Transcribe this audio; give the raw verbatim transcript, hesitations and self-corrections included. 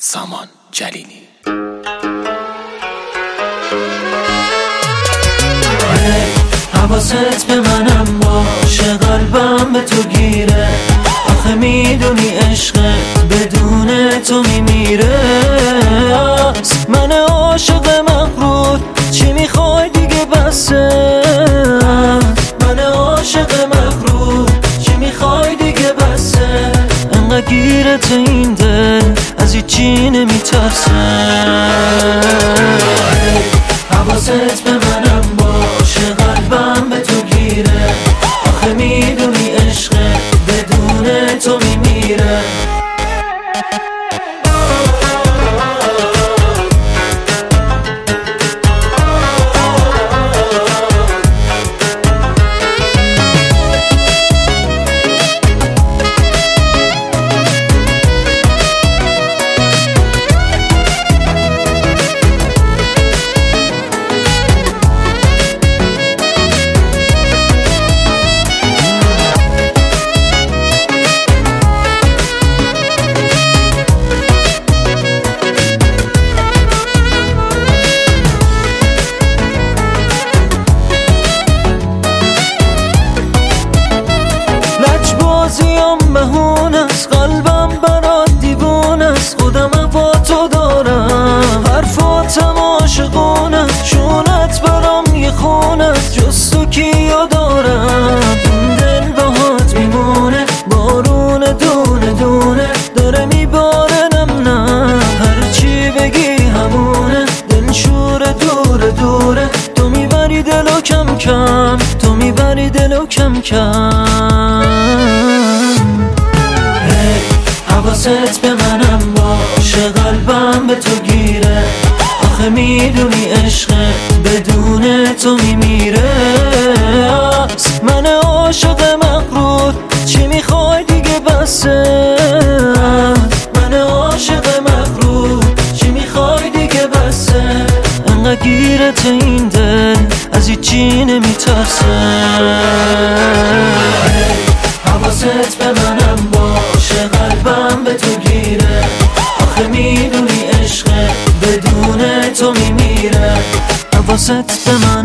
سامان جلیلی. حواست به منم باشه، قلبم به تو گیره. آخه میدونی عشقت بدون تو میمیره. من عاشق مغرور، چی میخوای دیگه بسه. من عاشق مغرور، چی میخوای دیگه بسه. انقدر گیرت این دل، از هیچی نمیترسه. حواست به منم باشه، قلبم به تو گیره. آخه میدونی عشقت بدون تو میمیره. بازیم مهون است، قلبم برات دیوون است. خودم با تو دارم، حرفاتم عاشقونه. شونت برام یه خونه است، جز تو کیو دارم. این دل باهات میمونه، بارون دونه دونه داره میباره. نم نم هرچی بگی همونه، دل شوره دوره دوره. تو میبری دلو کم کم، تو میبری دلو کم کم. حواست به منم باشه، قلبم به تو گیره. آخه میدونی عشقت بدون تو میمیره. من عاشق مغرور، چی میخوای دیگه بسه. من عاشق مغرور، چی میخوای دیگه بسه. انقدر گیرت این دل، از هیچی نمیترسه. حواست به منم باشه، قلبم به تو گیره. آخه میدونی عشقت بدون تو میمیره. حواست به من